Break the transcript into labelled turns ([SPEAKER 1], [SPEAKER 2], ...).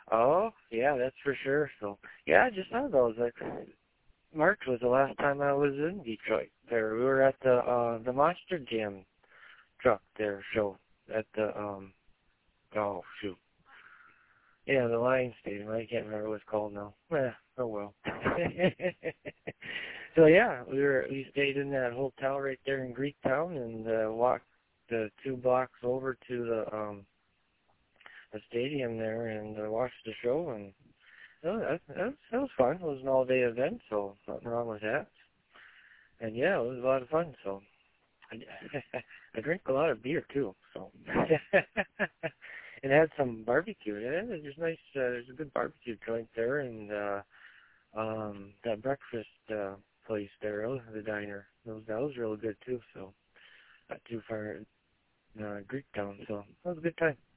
[SPEAKER 1] Oh, yeah, that's for sure. So, yeah, I just saw those. Like, March was the last time I was in Detroit. There, we were at the Monster Jam truck there show at the oh shoot, yeah, the Lion Stadium. I can't remember what it's called now. Oh well. So yeah, we stayed in that hotel right there in Greektown and walked the 2 blocks over to the stadium there and watched the show and that was fun. It was an all-day event, so nothing wrong with that. And yeah, it was a lot of fun. So I, I drink a lot of beer too. So and had some barbecue. Yeah, there's nice. There's a good barbecue joint there, and that breakfast place there, the diner. That was really good too. So not too far Greektown. So that was a good time.